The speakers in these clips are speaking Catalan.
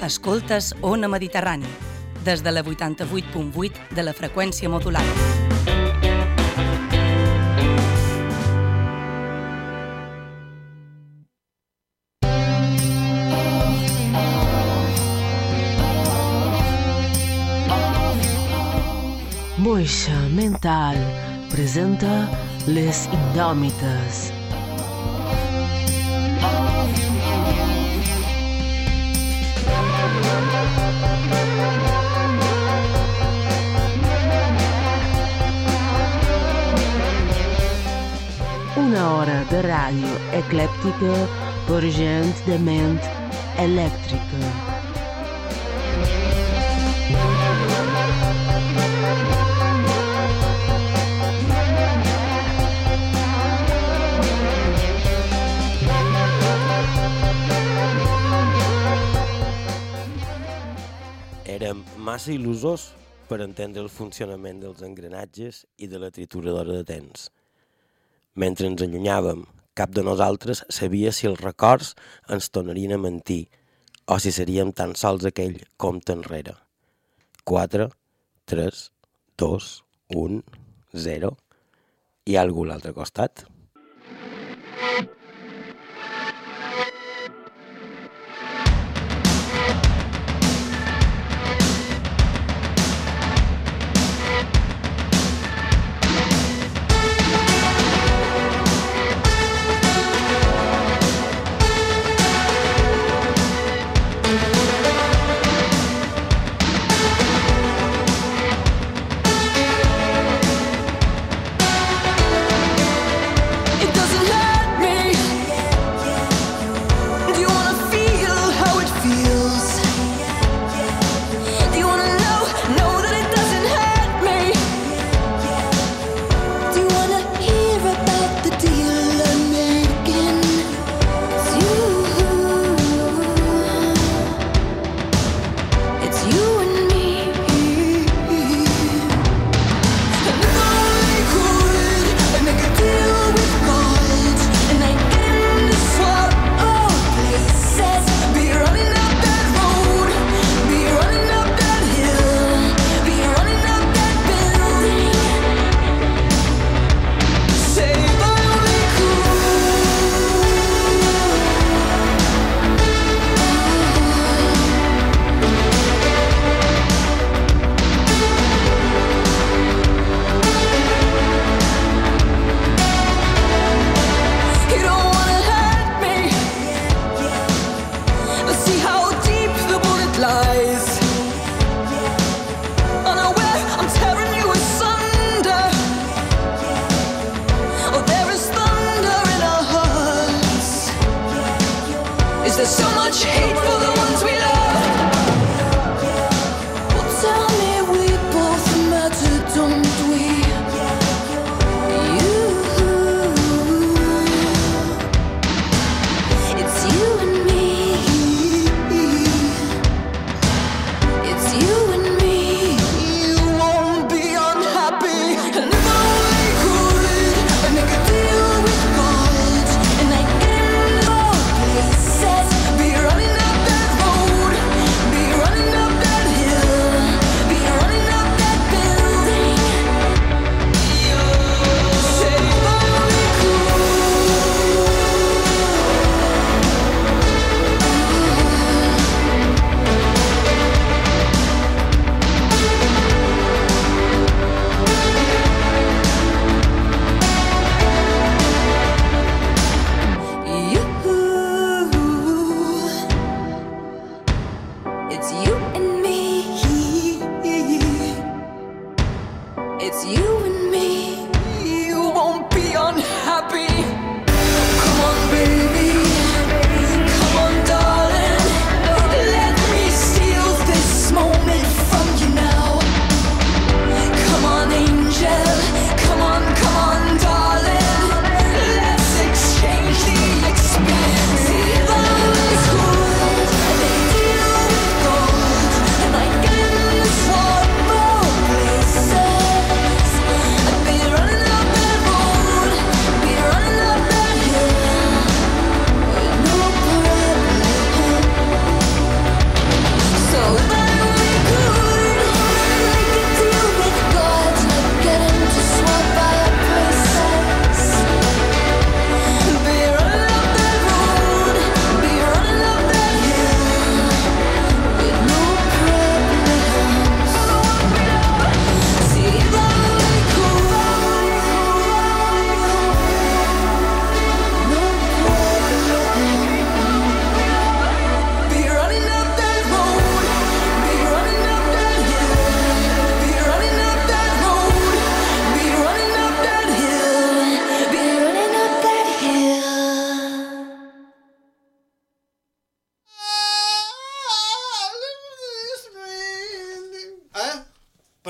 Escoltes Ona Mediterrani, des de la 88.8 de la freqüència modulada. Moixa Mental presenta Les Indòmites. Una hora de ràdio eclèptica per gent de ment elèctrica. Érem massa il·lusos per entendre el funcionament dels engranatges i de la trituradora de temps. Mentre ens allunyàvem, cap de nosaltres sabia si els records ens tornarien a mentir o si seríem tan sols aquell compte enrere. 4, 3, 2, 1, 0... Hi ha algú a l'altre costat?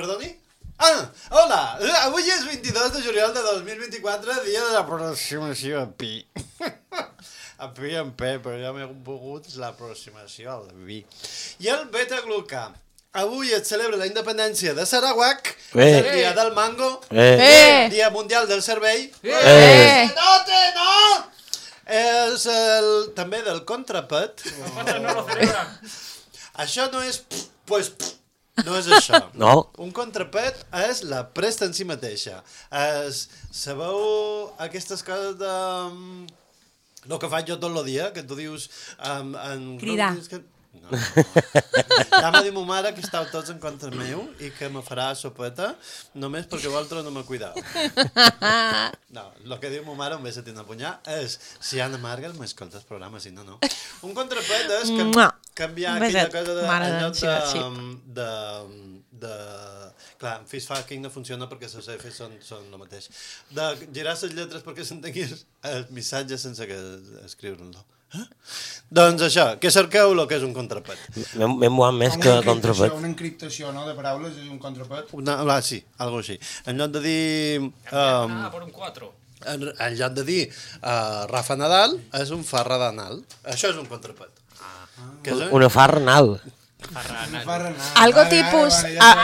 Perdoni? Hola! Avui és 22 de juliol de 2024, dia de l'aproximació a Pi. A Pi en P, però ja m'he begut l'aproximació al vi. I el beta-glucà. Avui es celebra la independència de Sarawak, el dia del mango, el dia mundial del cervell. No! És també del contrapet. No lo celebra. Això no és... no és això. No. Un contrapet és la presta en si mateixa. Sabeu aquestes coses de... el que faig jo tot el dia, que tu dius... Cridar. No. Ja m'ha dit ma mare que estàu tots en contra meu i que me farà sopeta només perquè vosaltres no me cuidau. No, el que diu ma mare un bé se tindrà a punyar és si Anna Margaret m'escolta el programa, si no, no. Un contrapet és canviar aquella cosa de clar, en Fist Fucking no funciona perquè les Fs són el mateix. De girar les lletres perquè s'entenguis el missatge sense que escriure-lo. Doncs això, què cerqueu el que és un contrapet? M'he mogut més que contrapet. Una encriptació, no?, de paraules és un contrapet. Sí, algo així. En lloc de dir... por un 4. En lloc de dir Rafa Nadal, és un farra d'anal. Això és un contrapet. Una farra anal. Algo tipus...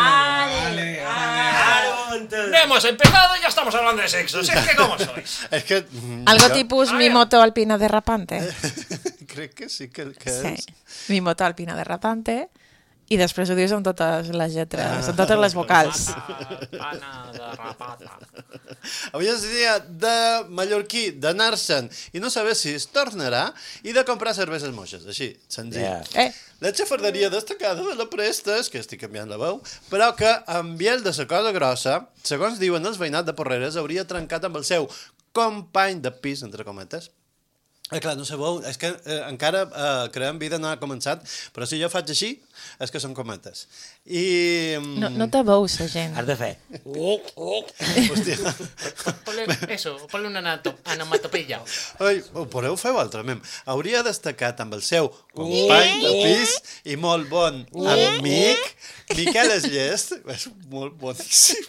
No hemos empezado y ya estamos hablando de sexo. Si es que ¿cómo sois? És que... Algo tipus mi moto alpina derrapante. Crec que sí que Sí, és. mi moto alpina derrapante. I després ho dius amb totes les lletres, amb totes les vocals. Pana de rapata. Avui és dia de mallorquí, d'anar-se'n i no saber si es tornarà i de comprar cerveses moixes, així, senzill. La xafarderia destacada de la Presta, és que estic canviant la veu, però que amb biel de la cosa grossa, segons diuen els veïnats de Porreres, hauria trencat amb el seu company de pis, entre cometes. Clar, no sabeu, és que encara creem vida no ha començat, però si jo faig així, és que són cometes. I... No te veus, la gent. Has de fer. Hòstia. Ponle una onomatopeya. Ai, ho podeu fer altrament. Hauria destacat amb el seu company de pis i molt bon amic, Miquel Esllest. És molt boníssim.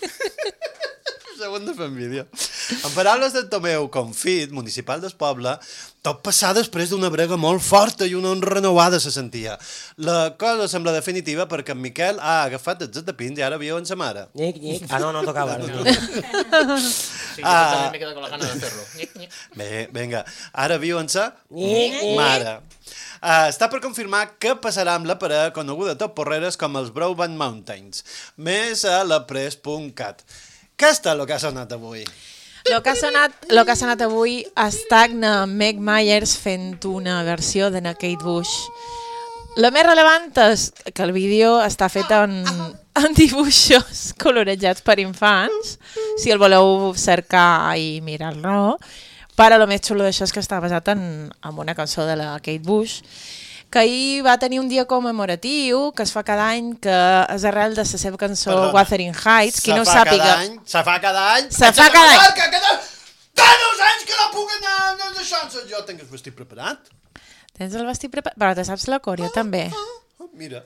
Ho hem de fer en vídeo. En paraules del Tomeu Confit, municipal del poble, tot passar després d'una brega molt forta i una renovada se sentia. La cosa sembla definitiva perquè en Miquel ha agafat els tapins i ara viu en sa mare. Nic. No tocava. Sí, yo también me quedo con la gana de hacerlo. Bé, vinga. Ara viu en sa mare. Està per confirmar què passarà amb la parella coneguda a tot Porreres com els Broadband Mountains. Més a lapress.cat. Què està el que ha sonat avui? El que ha sonat avui està Meg Myers fent una versió de Kate Bush. La més rellevant és que el vídeo està fet en dibuixos colorejats per infants, si el voleu cercar i mirar-lo, però el més xulo d'això és que està basat en una cançó de la Kate Bush, que ahir va tenir un dia commemoratiu, que es fa cada any, que és arrel de la seva cançó Wuthering Heights. Qui no ho sàpiga... Se fa cada any? Se fa cada any! Que fa 2 anys que no puc anar d'això. Jo tinc el vestit preparat. Tens el vestit preparat? Però te saps la coreo també. Mira.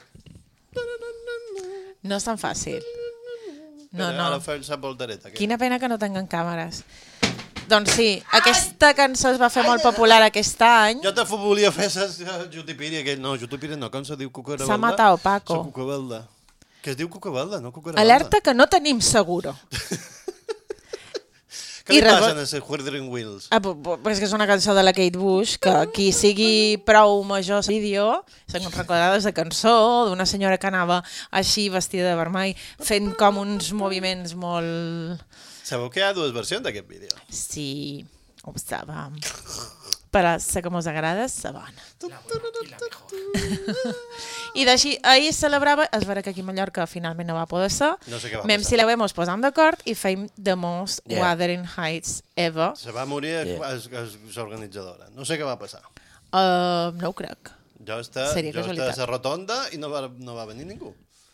No és tan fàcil. No. Ara fem la voltereta. Quina pena que no tinguin càmeres. Doncs sí, aquesta cançó es va fer molt popular aquest any. Jo te volia fer Jutipiri, no, Jutipiri no, com se diu Cucaravelda? S'ha matat Paco. La Cucaravelda. Que es diu Cucaravelda, no Cucaravelda. Alerta que no tenim seguro. Què li passen a les Wuthering Wheels? És que és una cançó de la Kate Bush, que qui sigui prou major al vídeo, se'n recordarà de cançó d'una senyora que anava així vestida de vermell, fent com uns moviments molt... Sabeu que hi ha 2 versions d'aquest vídeo? Sí, ho sabem. Però sé que mos agrada, sa bona. I d'així, ahir es celebrava, és vera que aquí a Mallorca finalment no va poder ser, no sé què va vam passar. celebrem, ens posam d'acord i feim the most Wuthering Heights ever. Se va morir l'organitzadora. No sé què va passar. No ho crec. Jo estava a la rotonda i no va venir ningú.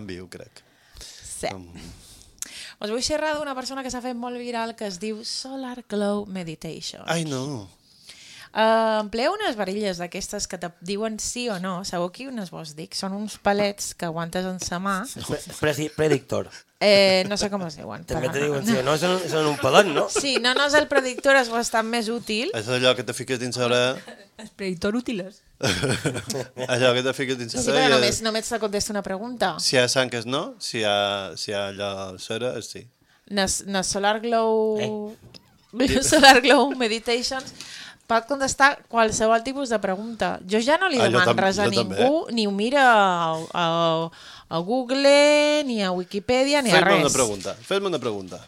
en viu, crec. Sí. Us vull xerrar d'una persona que s'ha fet molt viral que es diu Solar Glow Meditation. Ai, no. Empleu unes varilles d'aquestes que te diuen sí o no. Sabeu quines vos dic? Són uns palets que aguantes en sa mà. Predictor. No sé com es diuen. També te diuen sí o no, són un palet, no? Sí, no és el predictor, és bastant més útil. És allò que te fiques dins l'hora... Els predictor útiles. Allò que te fiques dins Sí, però només te contesto una pregunta. Si hi ha sang és no, si hi ha allò cera és sí. Na Solar Glow... Solar Glow Meditations pot contestar qualsevol tipus de pregunta. Jo ja no li demano res a ningú, ni ho mira a Google, ni a Wikipedia, ni a res. Fes-me una pregunta.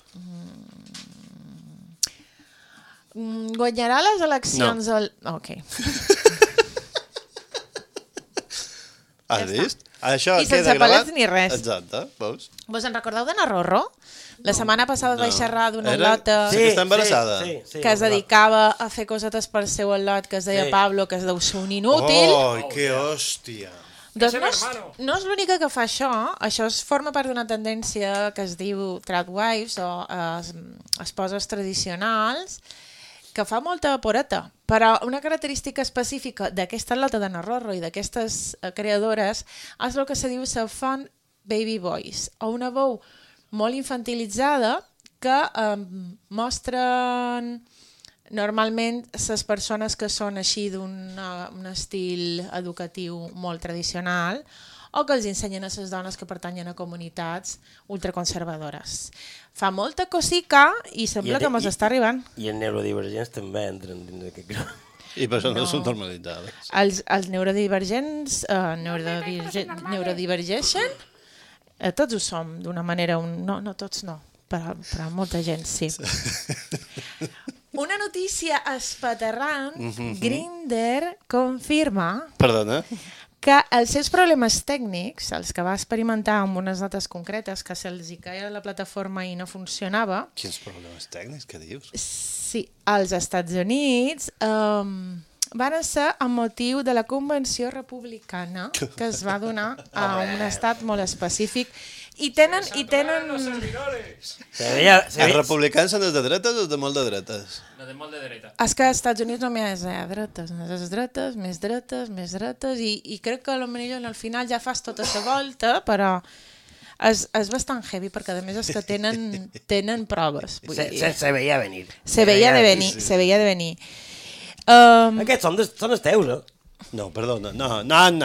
Guanyarà les eleccions... No. Ok. Has vist? Això I sense palets ni res. Exacte, veus? Vos en recordeu d'Anna Rorro? La setmana passada vaig xerrar d'una al·lota que està embarassada. Que es dedicava a fer cosetes per seu al·lot, que es deia Pablo, que es deu ser un inútil. Oh, que hòstia! Doncs no és l'única que fa això. Això forma part d'una tendència que es diu tradwives o esposes tradicionals, que fa molta poreta. Però una característica específica d'aquesta al·lota d'Anna Rorro i d'aquestes creadores és el que se diu la font baby voice, o una veu molt infantilitzada que mostren normalment les persones que són així d'un estil educatiu molt tradicional o que els ensenyen a les dones que pertanyen a comunitats ultraconservadores. Fa molta cosica i sembla que mos està arribant. I els neurodivergents també entren dins d'aquest grup. I per això no són normalitzades. Els neurodivergents neurodivergeixen? Tots ho som, d'una manera... No tots no, però molta gent sí. Una notícia espaterrant, Grindr confirma... Perdona? Que els seus problemes tècnics, els que va experimentar amb unes dates concretes, que se'ls hi caia la plataforma i no funcionava... Quins problemes tècnics, què dius? Sí, als Estats Units... van ser amb motiu de la Convenció Republicana que es va donar a un estat molt específic i tenen... Els republicans són els de dretes o els de molt de dretes? De molt de dreta. És que als Estats Units només hi ha dretes, més dretes i crec que potser al final ja fas tota la volta, però és bastant heavy perquè a més és que tenen proves. Se veia venir. Se veia de venir. Aquests són els teus, no? No, perdona, no.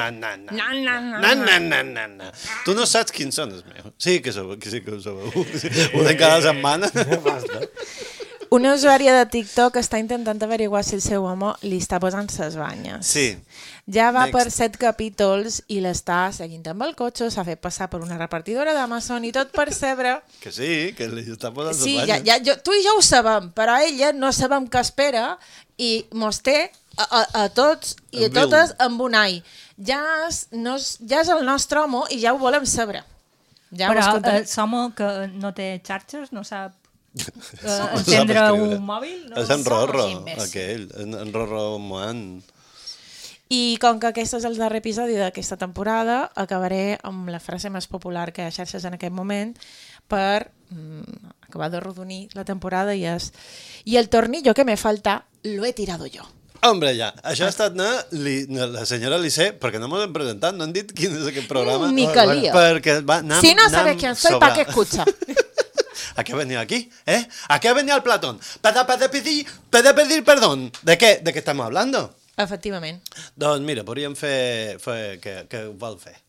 Tu no saps quins són els meus. Sí que ho sabeu. Ho de cada setmana. Una usuària de TikTok està intentant averiguar si el seu home li està posant ses banyes. Sí. Ja va per 7 capítols i l'està seguint amb el cotxe, s'ha fet passar per una repartidora d'Amazon i tot per saber... Que sí, que li està posant ses sí, banyes. tu i jo ho sabem, però ella no sabem què espera i mos té a tots i a totes amb un ai. Ja és el nostre home i ja ho volem saber. Ja però l'home que no té xarxes no sap encendre un mòbil? És en Rorro, aquell. En Rorro Moan. I com que aquest és el darrer episodi d'aquesta temporada, acabaré amb la frase més popular que hi ha a xarxes en aquest moment per acabar de rodonir la temporada i és «Y el tornillo que me falta lo he tirado yo». Hombre, ja. Això ha estat la senyora Licé, perquè no m'ho hem presentat, no han dit quin és aquest programa. Ni calia. Si no sabes quién soy, ¿para qué escucha? ¿A qué ha venido aquí? ¿A qué ha venido el Platón? Para pedir perdón. ¿De qué estamos hablando? Efectivament. Doncs mira, podríem fer què vol fer?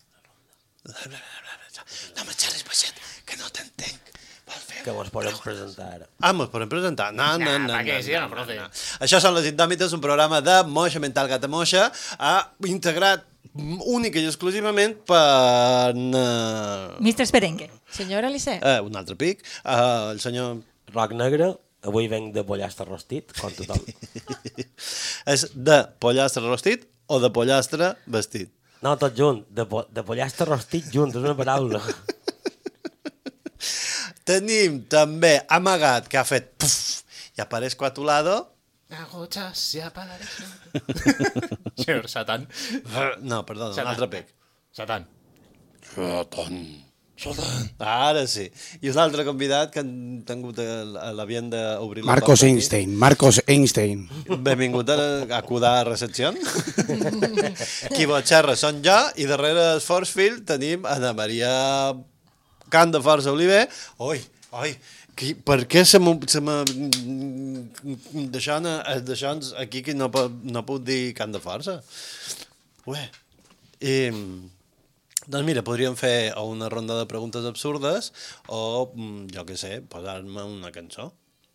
No me xerris baixet, que no t'entenc. Que mos podem presentar ara. Mos podem presentar? No. profe. Això són Les Indòmites, un programa de moixa mental gata moixa, integrat únic i exclusivament per... Mr. Esperenque. Senyora Elisé. Un altre pic, el senyor... Roc negre, avui venc de pollastre rostit, com tothom. És de pollastre rostit o de pollastre vestit? No, tot junt, de pollastre rostit junt, és una paraula. Tenim també amagat, que ha fet puf, i apareix quatulado. Señor Satán. No, perdona, un altre pic. Satán. Ara sí. I un altre convidat que han tingut l'havien d'obrir la Marcos Einstein. Benvingut a acudar a recepció. Qui vos xerra són jo i darrere el Forcefield tenim Ana Maria Can de Força Oliver. Oi, per què se m'ha deixant aquí que no puc dir Can de Força? Doncs mira, podríem fer una ronda de preguntes absurdes o, jo què sé, posar-me una cançó.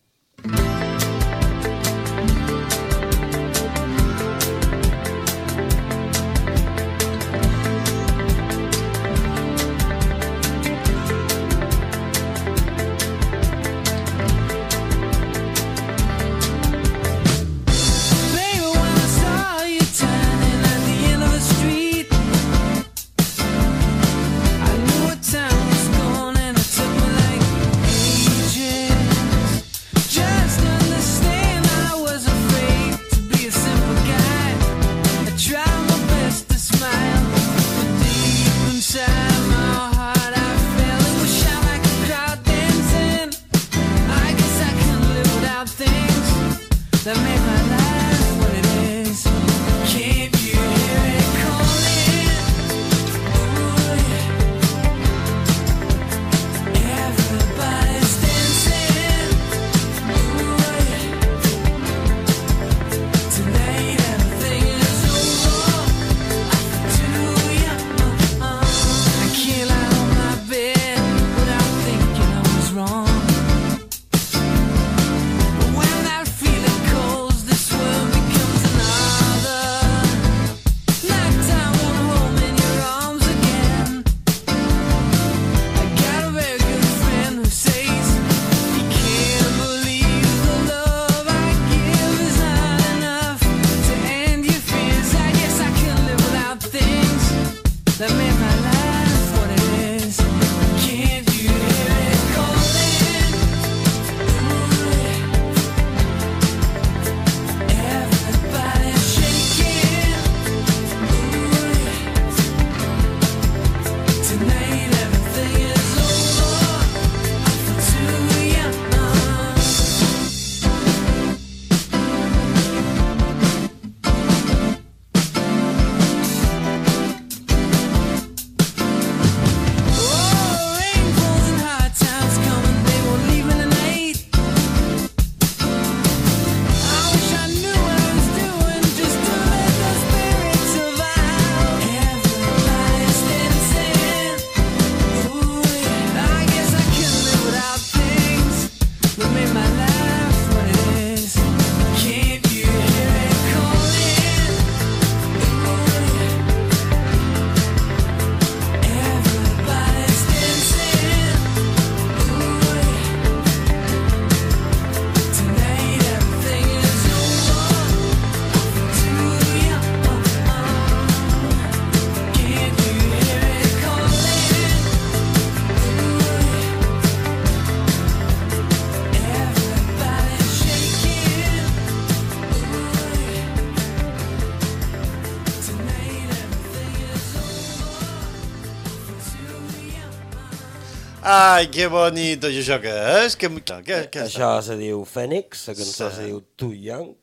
Ai, que bonito, i això què és? Això se diu Fènix, la cançó se diu Too Young.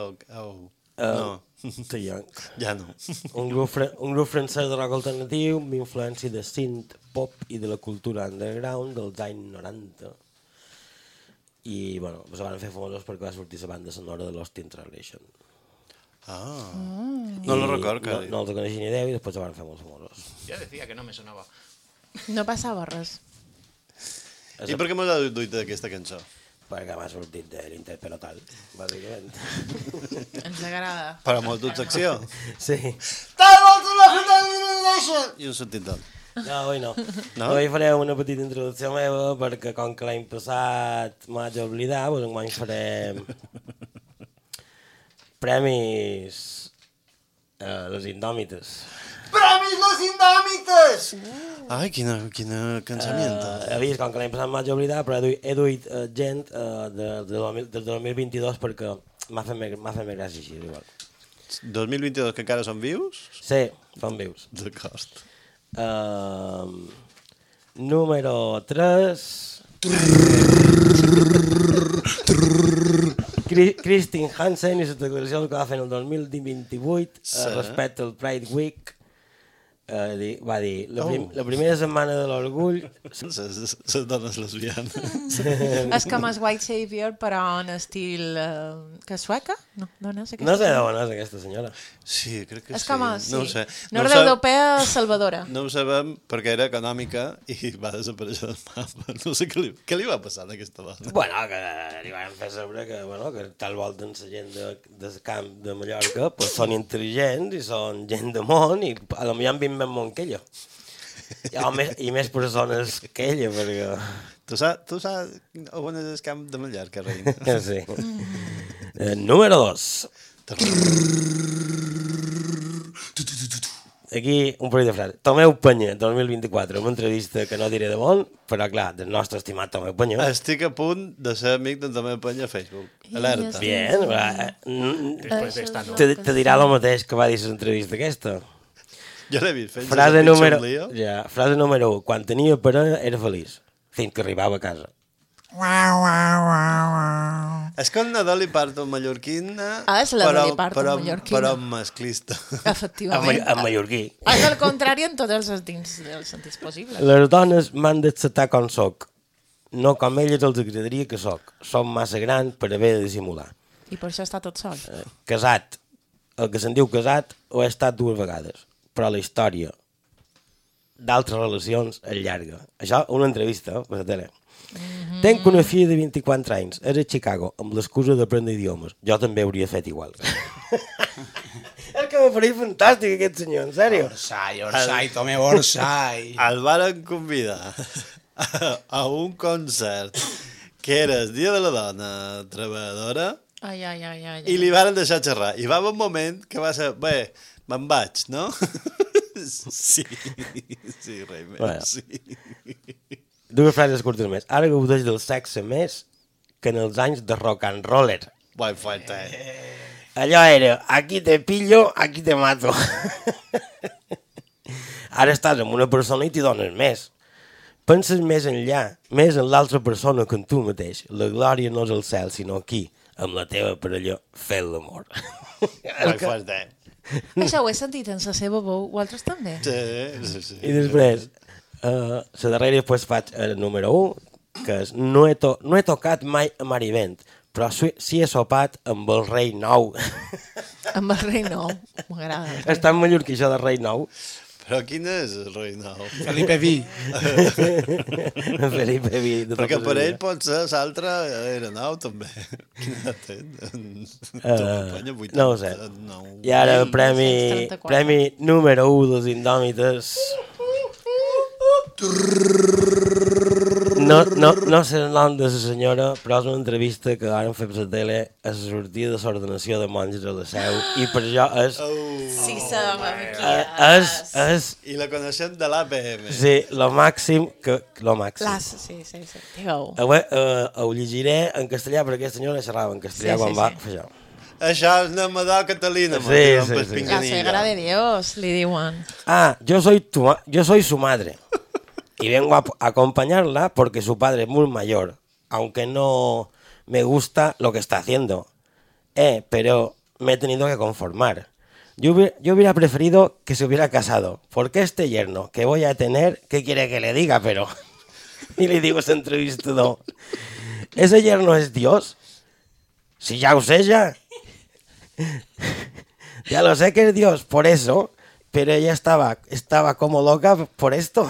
No. Too Young. Ja no. Un grup francès de rock alternatiu amb influència de synth, pop i de la cultura underground dels anys 90. I, bueno, se van fer famosos perquè va sortir la banda sonora de Lost in Translation. No lo recordo. No els coneixia ni Déu i després se van fer molts famosos. Ja decía que no me sonava. No passava res. I per què m'has duit d'aquesta cançó? Perquè m'ha sortit de l'interpelotal, bàsicament. Ens agrada. Per a molt secció. Sí. I un subtítol. No, avui no. Avui faré una petita introducció meva perquè com que l'any passat m'haig d'oblidar, doncs enguany farem premis Les Indòmites. Premis Les Indòmites! Ai, quina cansamiento. He vist com que l'any passat m'haig d'oblidar, però he duit gent del 2022 perquè m'ha fet més gràcia així, igual. 2022 que encara són vius? Sí, són vius. D'acord. Número 3... Kristin Hansen i la declaració que va fer en el 2028 respecte al Pride Week. Va dir, la primera setmana de l'orgull... Les dones lesbianes. És com el White Savior, però en estil... que sueca? No, no sé d'on és aquesta senyora. Sí, crec que sí. És com a... No ho sé. Nord-europea salvadora. No ho sabem perquè era econòmica i va desaparèixer del mapa. No sé què li va passar a aquesta dona. Bueno, que li van fer saber que tal volta la gent del camp de Mallorca pues, són intel·ligents i són gent de món i potser han vist més món que ella. I més persones que ella, perquè... Tu saps on és el camp de Mallorca, reina? Sí. Número 2. Aquí un parell de frases. Tomeu Penya, 2024, una entrevista que no diré de bon, però clar, del nostre estimat Tomeu Penya. Estic a punt de ser amic d'en Tomeu Penya a Facebook. Alerta. Bien, Després d'esta no. Te dirà el mateix que va dir l'entrevista aquesta. Jo l'he vist fent frase número 1. Quan tenia parella era feliç, fins que arribava a casa. És que el Nadal i parto mallorquina, és la Nadal i parto mallorquina. Però masclista. Efectivament. En mallorquí. És el contrari en tots els sentits possibles. Les dones m'han d'acceptar com soc, no com elles els agradaria que soc. Som massa grans per haver de dissimular. I per això està tot sol. Casat. El que se'n diu casat ho he estat 2 vegades. Però la història d'altres relacions és llarga. Això, una entrevista per la tele. Tenc una filla de 24 anys, és a Chicago, amb l'excusa d'aprendre idiomes. Jo també hauria fet igual. És que m'apareix fantàstic aquest senyor, en sèrio. Orsay, Tomeu Orsay. El varen convidar a un concert que era el Dia de la Dona Treballadora i li varen deixar xerrar. I va haver un moment que va ser, bé, me'n vaig, no? Sí, rei meu, sí. 2 frases curtes més. Ara gaudeix del sexe més que en els anys de rock and roller. Guai fuerte. Allò era, aquí te pillo, aquí te mato. Ara estàs amb una persona i t'hi dones més. Penses més enllà, més en l'altra persona que en tu mateix. La glòria no és el cel, sinó aquí, amb la teva parella, fent l'amor. Guai fuerte. Això ho he sentit en la seva veu, vosaltres també? Sí. I després, la darrera després faig el número 1, que és no he tocat mai a Marivent, però sí he sopat amb el rei nou. Amb el rei nou, m'agrada. Està en mallorquí això de rei nou. Però quin és el rei nou? Felipe Vi. Felipe Vi. Perquè per ell pot ser l'altre era nou també. Quina ten? No ho sé. I ara premi número 1 dels Indòmites. No sé el nom de la senyora, però és una entrevista que ara hem fet per la tele a la sortida de l'ordenació de monges a la Seu i per això és... Sí, sabem qui és... I la coneixem de l'APM. Sí, lo màxim que... Lo màxim. Sí. Digueu. Ho llegiré en castellà perquè aquesta senyora xerrava en castellà quan va fer això. Això és Namadó Catalina. Sí. La suegra de Dios, li diuen. Yo soy su madre. Y vengo a acompañarla porque su padre es muy mayor, aunque no me gusta lo que está haciendo. Pero me he tenido que conformar. Yo hubiera preferido que se hubiera casado, porque este yerno que voy a tener, ¿qué quiere que le diga? Pero... Y le digo a ese entrevistador, ¿ese yerno es Dios? Si ya es ella. Ya lo sé que es Dios, por eso, pero ella estaba como loca por esto.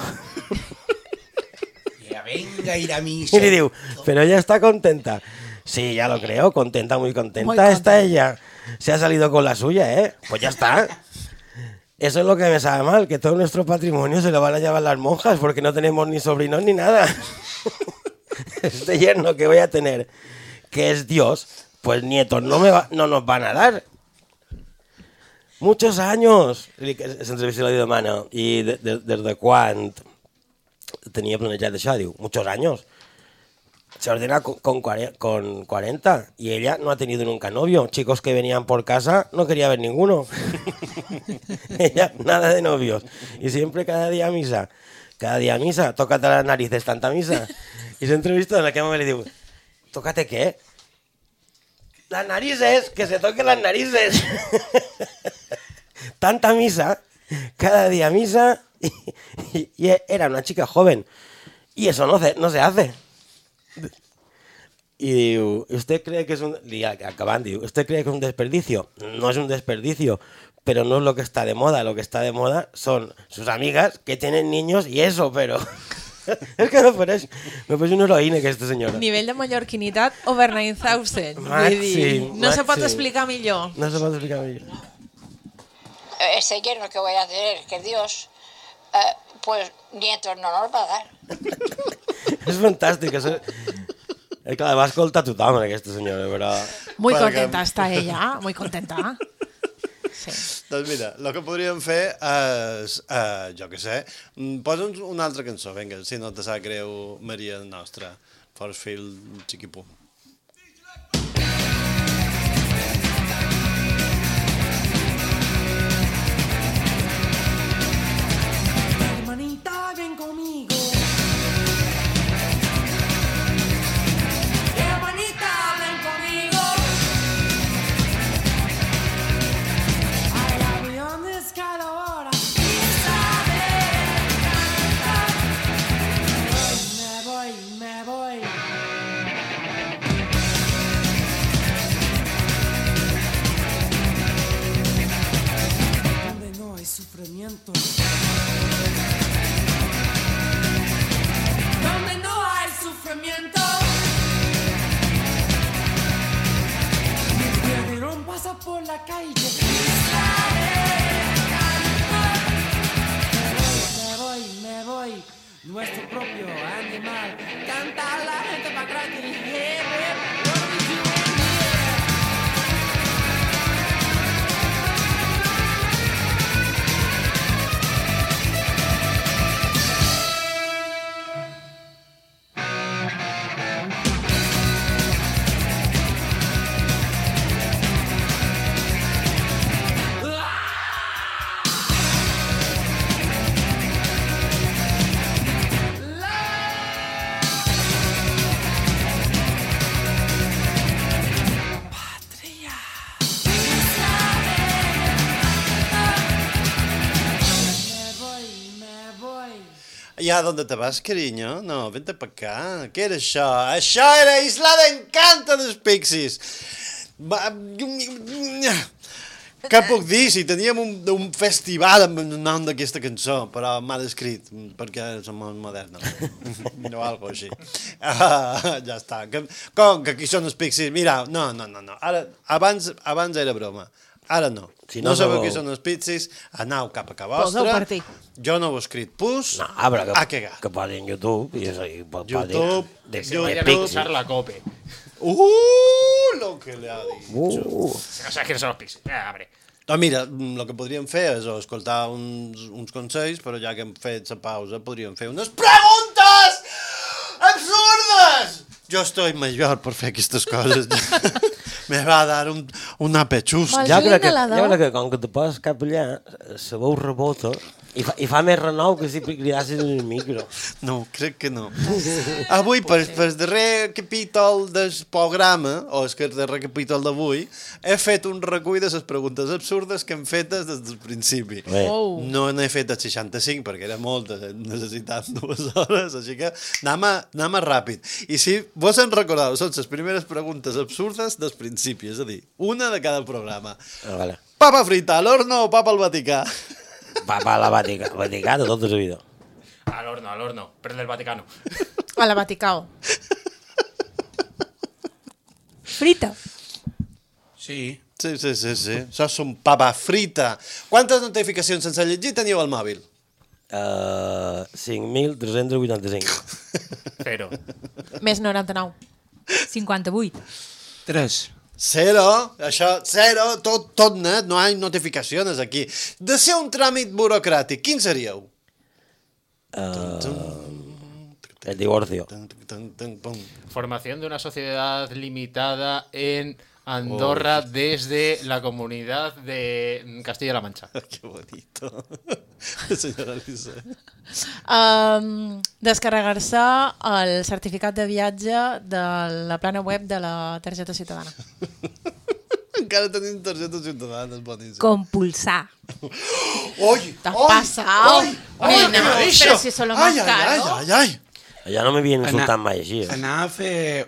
Venga, ir a misa. Y le digo, pero ella está contenta. Sí, ya lo creo, contenta, muy contenta está ella. Se ha salido con la suya, ¿eh? Pues ya está. Eso es lo que me sabe mal, que todo nuestro patrimonio se lo van a llevar las monjas porque no tenemos ni sobrinos ni nada. Este yerno que voy a tener, que es Dios, pues nietos no nos van a dar. Muchos años. S'entrevista la de mano i des de quan tenia planejat això, diu, muchos años. Se ordena con 40 y ella no ha tenido nunca novio. Chicos que venían por casa no quería ver ninguno. Ella nada de novios. Y siempre cada día a misa. Cada día a misa. Tócate las narices, tanta misa. Y se entrevistó en la que me le digo, ¿tócate qué? Las narices, que se toquen las narices. Tanta misa, cada día misa. Y era una chica joven. Y eso no se hace. Y digo, ¿usted cree que es un... ¿usted cree que es un desperdicio? No es un desperdicio, pero no es lo que está de moda. Lo que está de moda son sus amigas que tienen niños y eso, pero... És que me pareix una heroïna, aquesta senyora. Nivell de mallorquinitat o Bernheinshausen. Màxim. No se pot explicar millor. No se pot explicar millor. Ese yerno que voy a tener, que Dios, pues nietos no nos va a dar. És fantàstic. Clar, va escoltar tothom, aquesta senyora, però... Muy contenta està ella, muy contenta. Sí. Doncs mira, el que podríem fer és, jo què sé, posa'ns una altra cançó, vinga, si no te sap greu, Maria Nostra, Forcefield, Chiquipú. Hermanita, ven conmigo. Sufrimiento. Donde no hay sufrimiento. Mi piedrón pasa por la calle. Me voy. Nuestro propio animal. Canta la gente pa' gratis. ¿Ya dónde te vas, cariño? No, vente para acá. ¿Qué era això? Això era Isla d'Encanto dels Pixies. Què puc dir? Si teníem un festival amb el nom d'aquesta cançó, però mal escrit, perquè som molt modernos. O algo així. Ja està. Com que aquí són els Pixies? Mira, no. Ara, abans era broma. Ara no. Si no sabeu qui són els Pixies, anau cap a casa vostra. Jo no ho he escrit pus. No, però que posi en YouTube. YouTube. Usar la cope. Lo que le ha dicho. No sabes quiénes son los Pixies. Abre. Doncs mira, el que podríem fer és escoltar uns consells, però ja que hem fet la pausa, podríem fer unes preguntes absurdes! Jo estoy mayor per fer aquestes coses. Me va dar un apechús. Jo crec que com que te poses cap allà, la veu rebota i fa més renou que si cridassis en el micro. No, crec que no. Avui, per el darrer capítol del programa, o el darrer capítol d'avui, he fet un recull de les preguntes absurdes que hem fetes des del principi. No n'he fet el 65 perquè era moltes, necessitant 2 hores, així que anem ràpid. I si vos en recordeu, són les primeres preguntes absurdes del principi, és a dir, una de cada programa. Vale. Papa frita, al horno o papa al Vaticà? Papa a la Vaticà de tota la vida. Al horno, pero del Vaticano. A la Vaticao. Frita. Sí. Sí. Això és un papa frita. Quantes notificacions sense llegir teniu al mòbil? 5.385. Pero. Més 99. 58. 3. Zero, això, zero, tot net, no hi ha notificacions aquí. De ser un tràmit burocràtic, quin seríeu? El divorcio. Formación de una sociedad limitada en Andorra desde la comunidad de Castilla-La Mancha. Qué bonito. Senyora Lisa. Descarregar-se el certificat de viatge de la plana web de la targeta ciutadana. Encara tenim targeta ciutadana, és boníssim. Compulsar. ¡Oye! ¿Te has pasado? Nena, pero si eso es lo más caro. Ai. Allà no m'havien insultat mai així. Anar a fer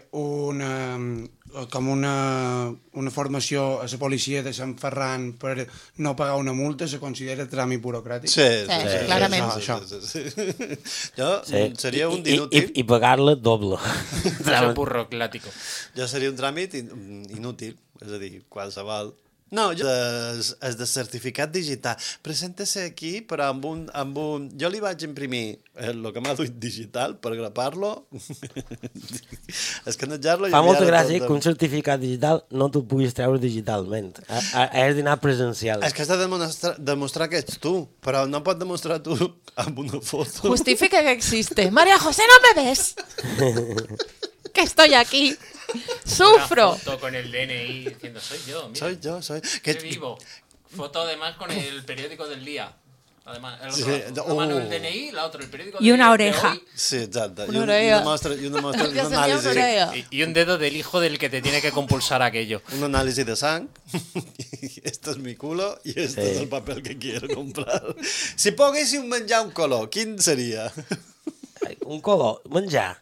una formació a la policia de Sant Ferran per no pagar una multa se considera tràmit burocràtic? Sí, clarament. Això. Jo seria un d'inútil. I pagar-la doble. Tràmit burocrático. Jo seria un tràmit inútil, és a dir, qualsevol. No, és de certificat digital. Presenta-se aquí, però amb un... Jo li vaig imprimir el que m'ha duit digital per grapar-lo, escanejar-lo... Fa molta gràcia que un certificat digital no t'ho puguis treure digitalment. Has d'anar presencial. És que has de demostrar que ets tu, però no pots demostrar tu amb una foto. Justifica que existe. María José, no me ves. Que estoy aquí. Sufro. Una foto con el DNI diciendo soy yo. Mira, Soy. Qué vivo. Foto además con el periódico del día. Además, el otro, Sí, una mano el DNI, la otra el periódico Y del una día oreja. de hoy. Sí, exacte. Una orella. I una mostra, Que un se llama una orella. anàlisi. Y un dedo del hijo del que te tiene que compulsar aquello. Un análisis de sang. Este es mi culo y este es el papel que quiero comprar. Si poguéssim menjar un color, quin seria? Un color, menjar.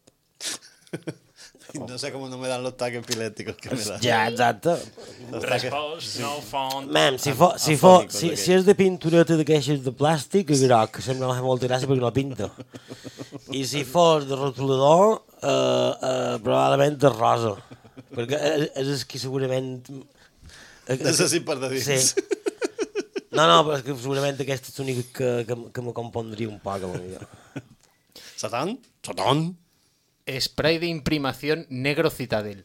No sé cómo no me dan los taques epilèpticos que me dan. Ja, exacte. Respost, no font. Mem, si és de pintureta d'aquestes de plàstic, groc, sembla molta gràcia perquè no pinta. I si fos de rotulador, probablement de rosa. Perquè és que segurament... Necessit per de dins. Sí. No, però és que segurament aquesta és l'única que me compondria un poc. Satan? Spray de imprimación negro Citadel.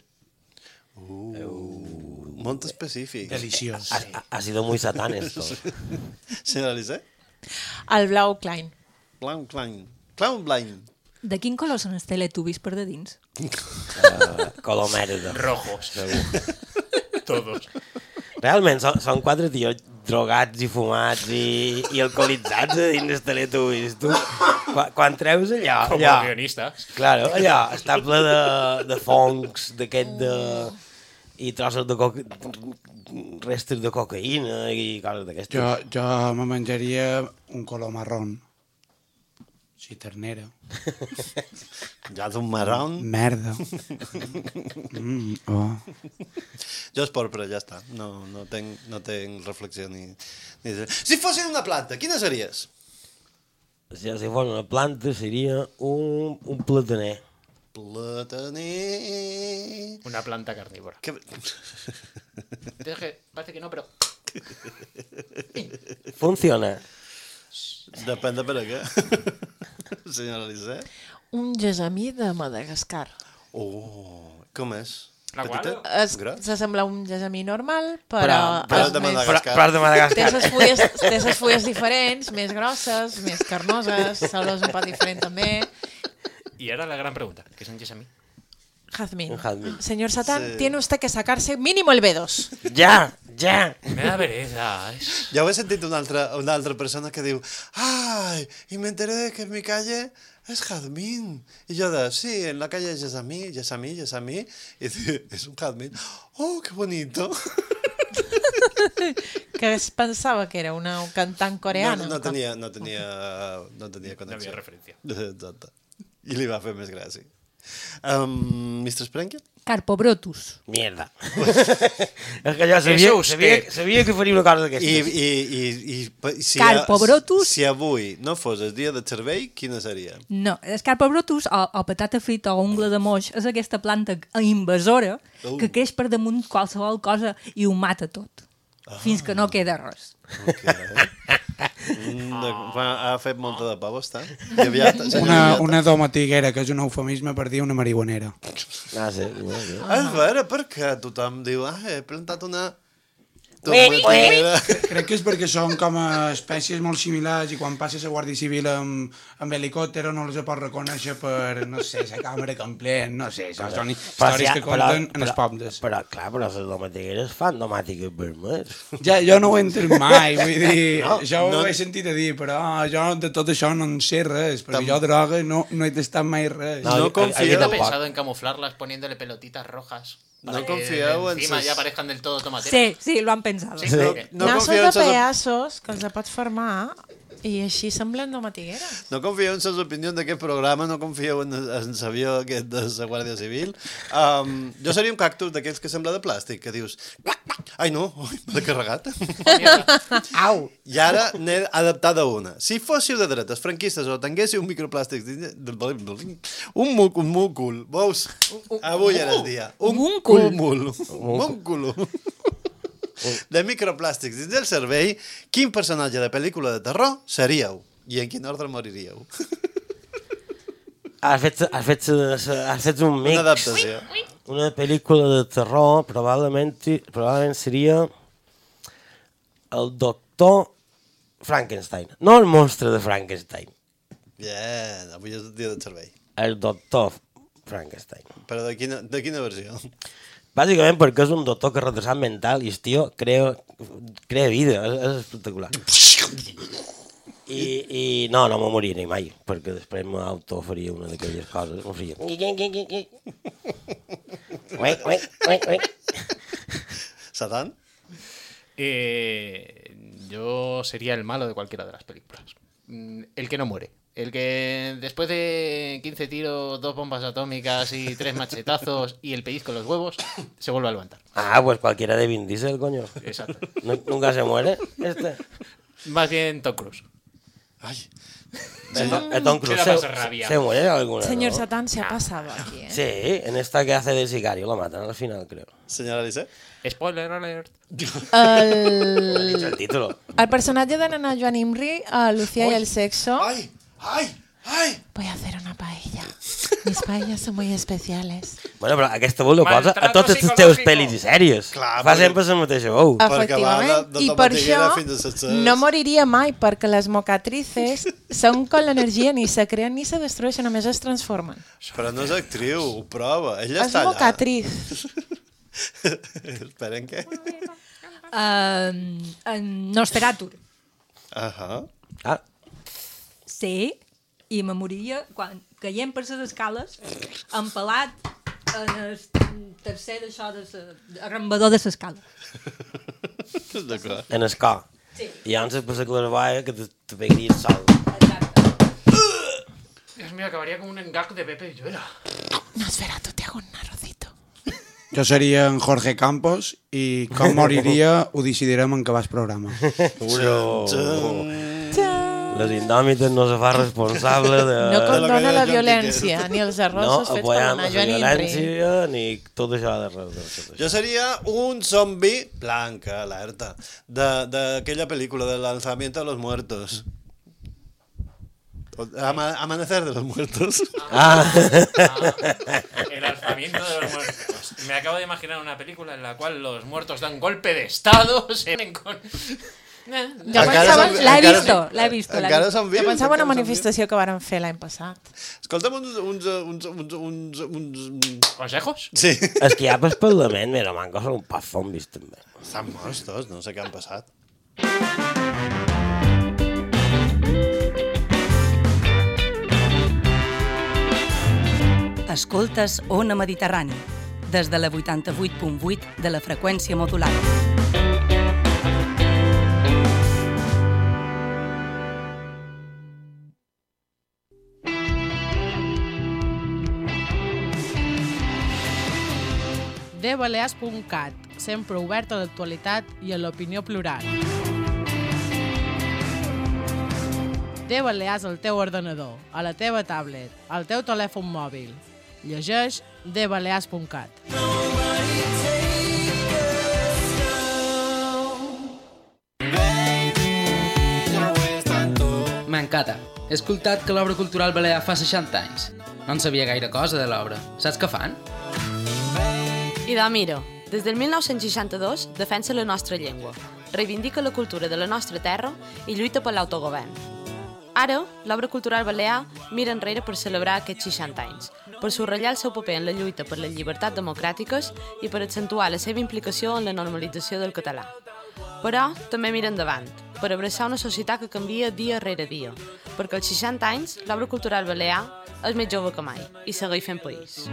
Molt específic. Deliciós. Ha sido muy satán esto. Senyora Lisa? El blau Klein. Clown blind. De quin color són els teletubbies per de dins? Color merda. Rojos. Todos. Realment, són 4 tios drogats i fumats i alcoholitzats a dins dels Teletubbies. Tu, quan treus allò... Com a guionista. Claro, allò està ple de fongs, d'aquest de... i trossos de restes de cocaïna i coses d'aquestes. Jo me menjaria un color marrón. Sí, ternera. Ja d'un marrón. Merda. Jo és porpra, ja està. No tenc reflexió ni... Si fossin una planta, quina series? Si fos una planta seria un plataner. Plataner... Una planta carnívora. Parece que no, pero... Funciona. Depèn de per a què. Senyora Lisa? Un gessamí de Madagascar. Com és? La Petita? S'assembla a un gessamí normal, però de Madagascar. Però de Madagascar. Té les fulles diferents, més grosses, més carnoses, l'olor és un poc diferent també. Y ahora la gran pregunta, ¿qué es un gessamí? Jazmín. Jazmín. Señor Satán, Sí. tiene usted que sacarse mínimo el B2. Ja. Me da vereda. Ja ho he sentit una altra persona que diu «Ay, y me enteré de que en mi calle es jazmín». Y yo sí, en la calle es Yesamí. Y dice, es un jazmín. ¡Oh, qué bonito! Que es pensava que era una cantant coreana. No tenia connexió. No había referencia. Exacte. I li va fer més gràcia. Mr. Sprenkel? Carpobrotus. Mierda. És que jo sabia que faria una cosa d'aquestes. I Carpobrotus. Si avui no fos el dia del cervell, quina seria? No, el carpobrotus o patata frita o ungla de moix és aquesta planta invasora que creix per damunt qualsevol cosa i ho mata tot. Fins que no queda res. Ha fet molta de pau, està? Una domatiguera, que és un eufemisme per dir una marihuanera. Sí. És vera, perquè tothom diu, he plantat una... Crec que és perquè són com espècies molt similars i quan passa la Guàrdia Civil amb helicòpter no les pot reconèixer per, no sé, la càmera que empleen, no sé, són històries que conten en els pobles. Però, clar, però les domatigueres fan domàtiques vermelles. Ja, jo no ho he entès mai, vull dir, això ho he sentit a dir, però jo de tot això no en sé res, perquè jo droga no he tastat mai res. No confío. ¿Alguien ha pensado en camuflarlas poniéndole pelotitas rojas? No confieu en encima ya parezcan del todo tomateras. Sí, lo han pensado. Sí. Nassos de peassos que els pots formar i així semblen domatigueres. No confieu en les opinions d'aquest programa, no confieu en l'avió aquest de la Guàrdia Civil. Jo seria un cactus d'aquells que sembla de plàstic, que dius... Ai, no, me l'he carregat. Au! I ara n'he adaptada una. Si fóssiu de dretes, franquistes o tinguéssiu un microplàstic... Un múcul. Veus? Avui era el dia. Un múcul. Un múcul. De microplàstics dins del cervell, quin personatge de pel·lícula de terror seríeu? I en quin ordre moriríeu? Has fet un mix. Una adaptació. Una pel·lícula de terror probablement seria el doctor Frankenstein. No el monstre de Frankenstein. Bien, avui és el dia del cervell. El doctor Frankenstein. Però de quina versió? Bàsicament perquè és un doctor que és retrasat mental i el tio crea vida, és espectacular. I no me moriria mai, perquè després m'auto faria una d'aquelles coses. M'ho faria... ¿Satán? Yo sería el malo de cualquiera de las películas. El que no muere. El que después de 15 tiros, 2 bombas atómicas y 3 machetazos y el pellizco en los huevos, se vuelve a levantar. Pues cualquiera de Vin Diesel, coño. Exacto. ¿Nunca se muere Más bien Tom Cruise. Ay. Tom Cruise se muere alguna, Señor ¿no? Satán se ha pasado aquí, Sí, en esta que hace de sicario lo matan al final, creo. Señora Alice. Spoiler alert. El título. El personatge de Nana Joan Imri, a Lucía y el sexo. ¡Ay! Voy a hacer una paella. Mis paellas son muy especiales. Bueno, però aquesta vol cosa a totes les teves pel·lis i sèries. Fa sempre la mateixa veu. Efectivament. I per això no moriria mai, perquè les mocatrices són com l'energia, ni se creen ni se destrueixen, només es transformen. Però no és actriu, ho prova. Ella És està allà. mocatriz. Esperen, què? Nosferatu. Sí, i me moriria quan caiem per les escales, empalat en el tercer d'això arrambador de l'escala. D'acord. En el cor. Sí. I llavors per la claraboia que te pegaria el sol. Dios mío, acabaría con un engac de Pepe Villuela. Nosferatu, te hago un arrocito. Jo seria en Jorge Campos i com moriria ho decidirem en què vas programa. Les indòmites no se fa responsable de... No condona la violència, ni els arrossos fets per Nana Joan Imri. No violència, ni tot això de res. Jo seria un zombi blanca, alerta, d'aquella pel·lícula de Lanzamiento de los Muertos. Amanecer de los Muertos. El alzamiento de los muertos. Me acabo de imaginar una película en la cual los muertos dan golpe de estado, se ven con... Jo pensava... L'he vist. Jo pensava una manifestació que varen fer l'any passat. Escolta'm uns... ¿Consejos? Sí. És que hi ha pel Parlament, mira, manco són un pas zombis, també. Estan morts tots, no sé què han passat. Escoltes Ona Mediterrani, des de la 88.8 de la freqüència modulada. dbalears.cat, sempre obert a l'actualitat i a l'opinió plural. D-Balears al teu ordenador, a la teva tablet, al teu telèfon mòbil. Llegeix dbalears.cat. M'encanta. He escoltat que l'obra cultural balear fa 60 anys. No en sabia gaire cosa de l'obra. Saps què fan? Idò, mira, des del 1962 defensa la nostra llengua, reivindica la cultura de la nostra terra i lluita per l'autogovern. Ara, l'obra cultural balear mira enrere per celebrar aquests 60 anys, per subratllar el seu paper en la lluita per les llibertats democràtiques i per accentuar la seva implicació en la normalització del català. Però també mira endavant, per abraçar una societat que canvia dia rere dia, perquè als 60 anys l'obra cultural balear és més jove que mai i segueix fent país.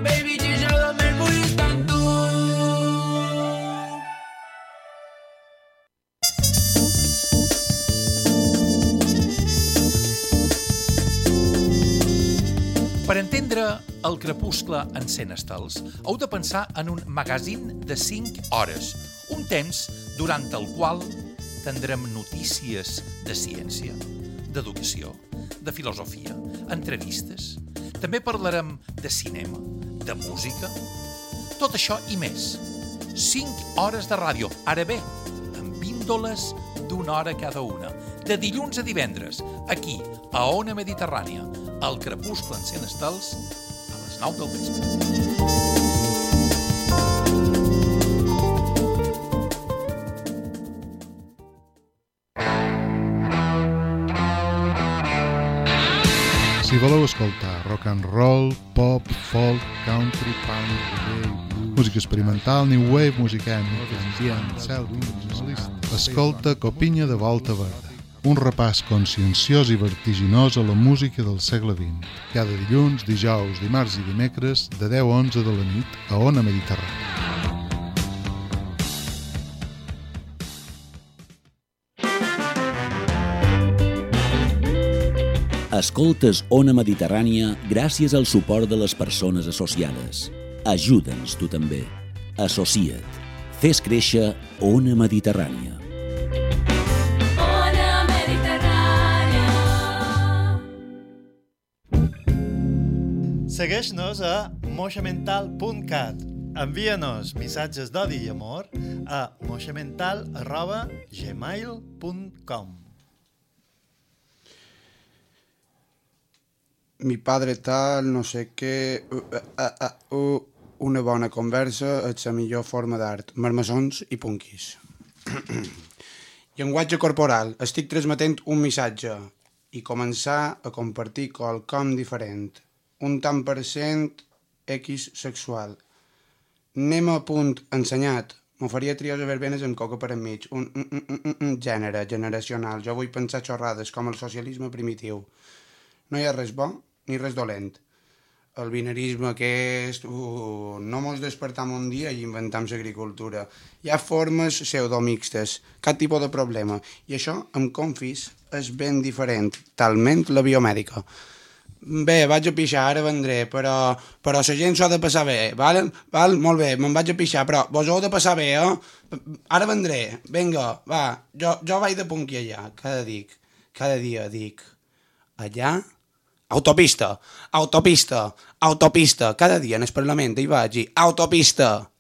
Per entendre el crepuscle en 100 estels, heu de pensar en un magazín de 5 hores, un temps durant el qual tindrem notícies de ciència, d'educació, de filosofia, entrevistes. També parlarem de cinema, de música, tot això i més. 5 hores de ràdio, ara bé, amb píndoles d'1 hora cada una, de dilluns a divendres, aquí, a Ona Mediterrània, al crepuscle en 100 estels, a les 9 del vespre. Si voleu escoltar rock and roll, pop, folk, country, punk, reggae, blues, música experimental, new wave, música ètnica, ambient, celta, escolta Copinya de Volta Verda. Un repàs conscienciós i vertiginós a la música del segle XX. Cada dilluns, dijous, dimarts i dimecres, de 10 a 11 de la nit, a Ona Mediterrània. Escoltes Ona Mediterrània gràcies al suport de les persones associades. Ajuda'ns tu també. Associa't. Fes créixer Ona Mediterrània. Ona Mediterrània. Segueix-nos a moixamental.cat. Envia-nos missatges d'odi i amor a moixamental@gmail.com. Mi padre tal, no sé què... Una bona conversa és la millor forma d'art. Marmessons i punquis. Llenguatge corporal. Estic transmetent un missatge i començar a compartir quelcom diferent. Un tant per cent X sexual. Anem a punt ensenyat. M'oferia trios de verbenes amb coca per enmig. Un gènere generacional. Jo vull pensar xorrades com el socialisme primitiu. No hi ha res bo ni res dolent. El binarisme aquest... no mos despertam un dia i inventam l'agricultura. Hi ha formes pseudomixtes, cap tipus de problema. I això, amb confis, és ben diferent. Talment la biomèdica. Bé, vaig a pixar, ara vendré, però la gent s'ho ha de passar bé, val? Molt bé, me'n vaig a pixar, però vos ho heu de passar bé, Ara vendré, vinga, va, jo vaig de punqui allà, cada dia dic, allà... Autopista, cada dia en el Parlament hi vaig dir, autopista.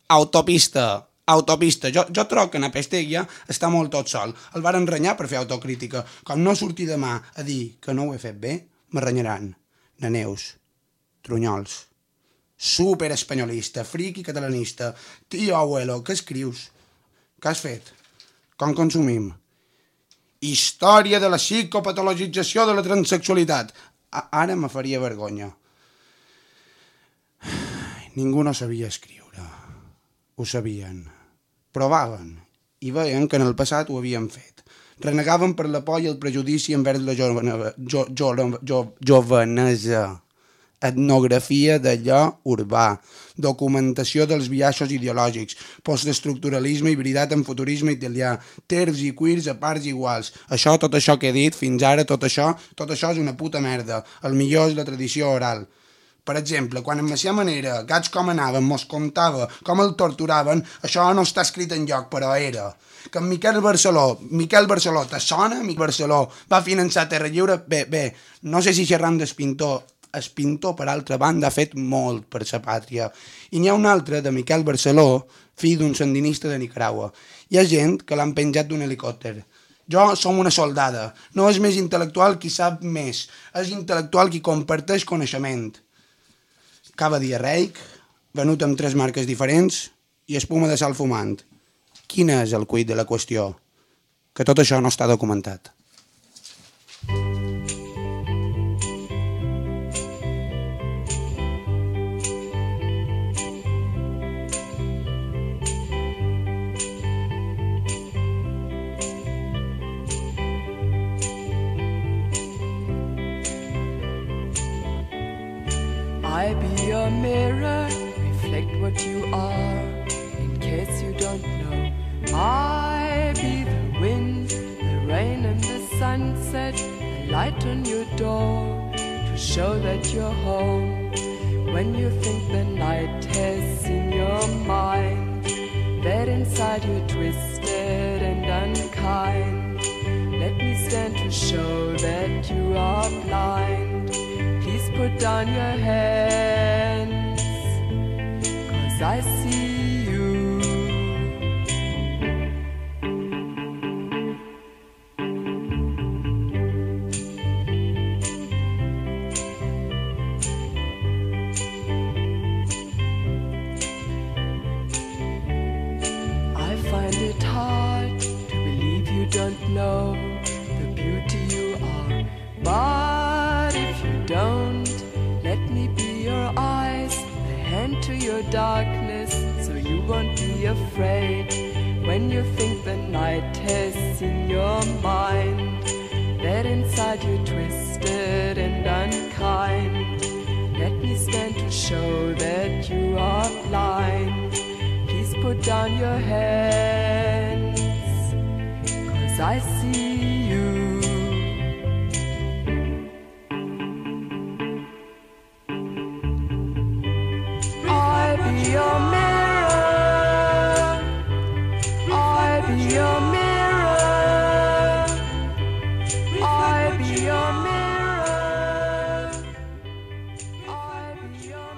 Jo trobo que en Apestegui està molt tot sol. El varen renyar per fer autocrítica. Com no surti demà a dir que no ho he fet bé, me renyaran. Naneus, trunyols, super espanyolista, friqui catalanista, tio abuelo, què escrius? Què has fet? Com consumim? Història de la psicopatologització de la transsexualitat. Ara me faria vergonya. Ningú no sabia escriure. Ho sabien. Provaven. I veien que en el passat ho havien fet. Renegaven per la por i el prejudici envers la jovenesa. Etnografia d'allò urbà. Documentació dels biaixos ideològics. Postestructuralisme hibridat amb futurisme italià. Terfs i queers a parts iguals. Tot això que he dit fins ara, tot això és una puta merda. El millor és la tradició oral. Per exemple, quan en Macià Manera, gats com anaven, mos contava com el torturaven, això no està escrit enlloc, però era. Que en Miquel Barceló, te sona? Miquel Barceló va finançar Terra Lliure? Bé, no sé si xerrant del pintor, el pintor, per altra banda, ha fet molt per sa pàtria. I n'hi ha un altre, de Miquel Barceló, fill d'un sandinista de Nicaragua. Hi ha gent que l'han penjat d'un helicòpter. Jo som una soldada. No és més intel·lectual qui sap més. És intel·lectual qui comparteix coneixement. Cava diarreic, venut amb 3 marques diferents i espuma de sal fumant. Quin és el quid de la qüestió? Que tot això no està documentat. I be a mirror, reflect what you are, in case you don't know. I be the wind, the rain and the sunset, the light on your door, to show that you're home. When you think the night has seen your mind, that inside you're twisted and unkind. Let me stand to show that you are blind. Please put down your hands, 'cause I see you. I find it hard to believe you don't know the beauty you are, but if you don't, let me be your eyes, the hand to your darkness, so you won't be afraid. When you think the night has seen your mind, that inside you're twisted and unkind. Let me stand to show that you are blind. Please put down your hands, 'cause I see you. I be your mirror, I be your mirror, I be your mirror, I be your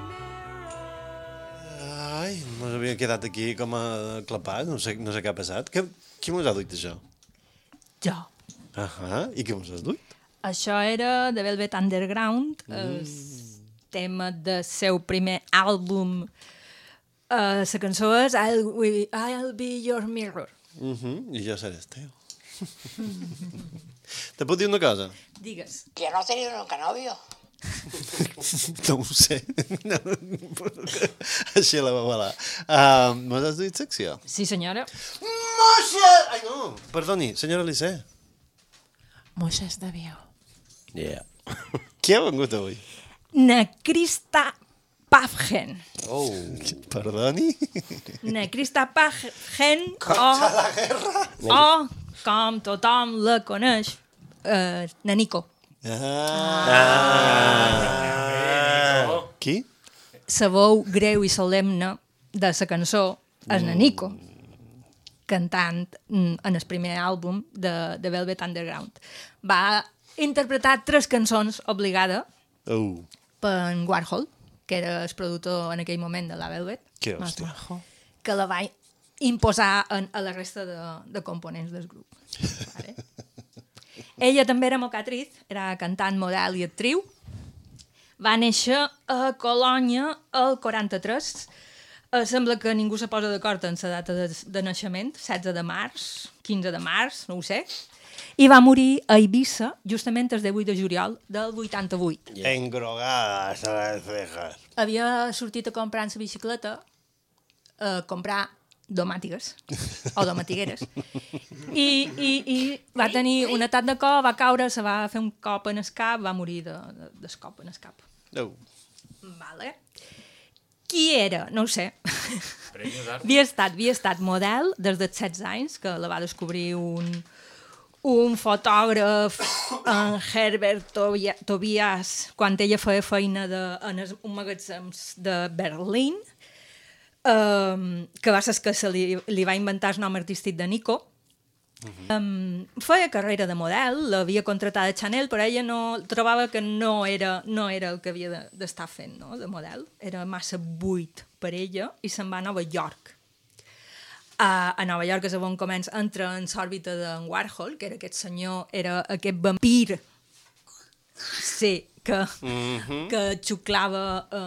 Ai, mos havia quedat aquí com a clapats, no sé què ha passat. Qui mos ha duit això? Jo. I qui mos has duit? Això era de Velvet Underground, el tema del seu primer àlbum. La cançó és I'll be your mirror. I jo seré el teu. Te puc dir una cosa? Digues. Que no has tenido nunca novio. No ho sé. Així la va volar. Mos has duit secció? Sí, senyora. Moixa! Ai, no, perdoni, senyora Licea. Moixes de viu. Yeah. Qui ha vengut avui? Na Krista Pavgen. Oh, perdoni? Na Krista Pavgen, Contra la guerra. o, com tothom la coneix, na Nico. Qui? La veu greu i solemne de la cançó és na Nico, cantant en el primer àlbum de Velvet Underground. Va interpretar 3 cançons obligada per en Warhol, que era el productor en aquell moment de la Velvet, que hòstia. que la va imposar a la resta de components del grup. Vale? Ella també era mocatriz, era cantant, model i actriu. Va néixer a Colònia el 43. Sembla que ningú se posa d'acord en la data de naixement, 16 de març, 15 de març, no ho sé. I va morir a Eivissa justament el 18 de juliol del 88. Engrogadas a las cejas. Havia sortit a comprar en la bicicleta, a comprar domàtigues o domatigueres, i va tenir un atac de cor, va caure, se va fer un cop en el cap, va morir del cop en el cap. Vale. Qui era? No ho sé. Havia estat model des dels 16 anys, que la va descobrir un fotògraf, en Herbert Tobias, quan ella feia feina en un magatzem de Berlín, que va ser que li va inventar el nom artístic de Nico. Feia carrera de model, l'havia contratada Chanel, però ella trobava que no era el que havia d'estar fent, no? De model. Era massa buit per ella i se'n va a Nova York. A Nova York és on comença, entra en l'òrbita d'en Warhol, que era aquest senyor, era aquest vampir, sí, que xuclava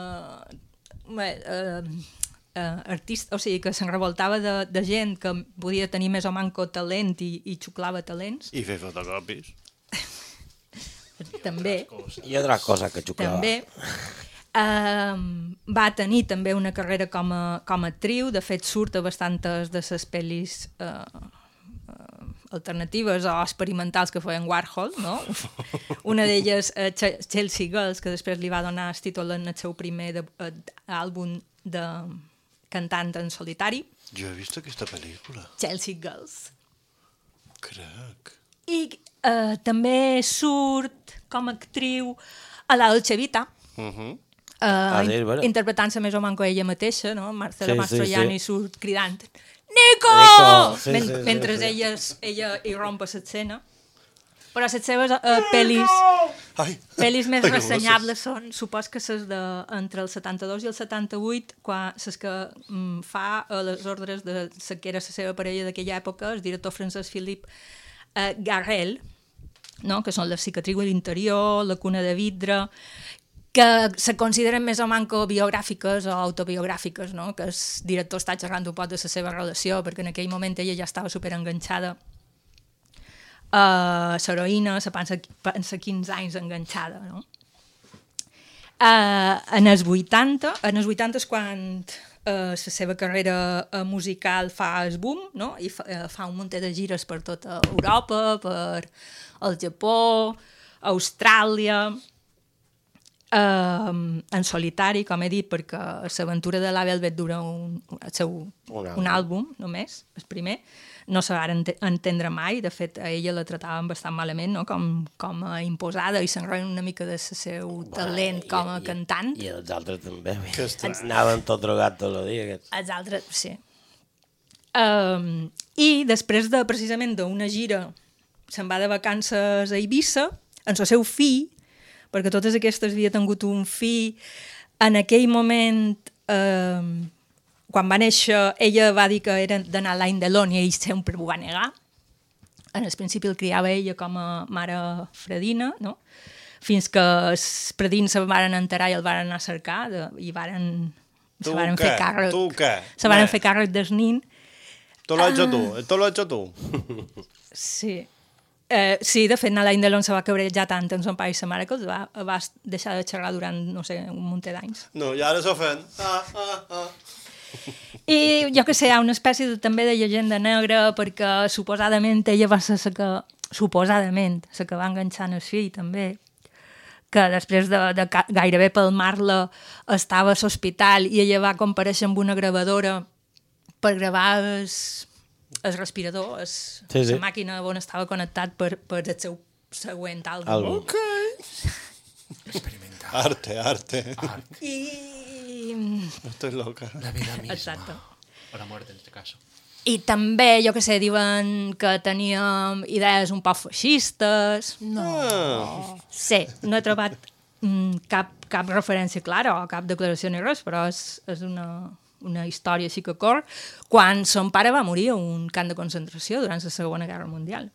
artista, o sigui, que se'n revoltava de gent que podia tenir més o manco talent i xuclava talents. I fer fotocopis. També. I altra cosa que xuclava. També. Va tenir també una carrera com a actriu, de fet surt a bastantes de les pel·lis alternatives o experimentals que feien Warhol, no? Una d'elles, Chelsea Girls, que després li va donar el títol en el seu primer àlbum de cantant en solitari. Jo he vist aquesta pel·lícula. Chelsea Girls. Crec. I també surt com a actriu a la Dolce Vita, interpretant-se més o manco ella mateixa, no? Marcela Mastroianni surt cridant Nico! Mentre ella irrompa l'escena. Però les seves pel·lis més ressenyables són, supos que les entre el 72 i el 78, quan les que fa a les ordres de la que era la seva parella d'aquella època, el director francès Philippe Garrel, no? Que són La cicatriu a l'interior, La cuna de vidre, que se consideren més o manco biogràfiques o autobiogràfiques, no? Que el director està xerrant un poc de la seva relació, perquè en aquell moment ella ja estava superenganxada l'heroïna, se pensa 15 anys enganxada, no? En els 80 és quan la seva carrera musical fa el boom, no? I fa un munt de gires per tota Europa, per el Japó, Austràlia, en solitari, com he dit, perquè l'aventura de la Velvet dura un àlbum només, el primer. No se va entendre mai, de fet a ella la trataven bastant malament, no? com a imposada, i se'n reien una mica del seu talent com a cantant. I els altres també, anaven tot drogat tot el dia. Els altres, sí. I després precisament d'una gira se'n va de vacances a Eivissa amb el seu fill, perquè totes aquestes havia tingut un fill. En aquell moment, quan va néixer, ella va dir que era d'anar a l'any de l'on i ell sempre ho va negar. En el principi el criava ella com a mare fredina, no? Fins que els predins se van enterar i el van anar a cercar i se van fer càrrec. Tu què? Se van fer càrrec del nin. Te lo he hecho tu. Sí. Sí, de fet, a l'any de l'on se va cabrejar tant en son pare i sa mare que els va deixar de xerrar durant, no sé, un munt d'anys. No, i ara s'ofèn. I jo que sé, hi ha una espècie també de llegenda negra, perquè suposadament ella va ser la que va enganxar el fill, també, que després de gairebé palmar-la estava a l'hospital i ella va comparèixer amb una gravadora per gravar el respirador, la màquina on estava connectat per el seu següent àlbum. Ok. Experimental. Arte. Estoy loca. La vida misma. Exacto. O la muerte, en este caso. I també, jo que sé, diuen que teníem idees un poc feixistes. No. Sí, no he trobat cap referència clara o cap declaració ni res, però és una història així que cor, quan son pare va morir a un camp de concentració durant la Segona Guerra Mundial.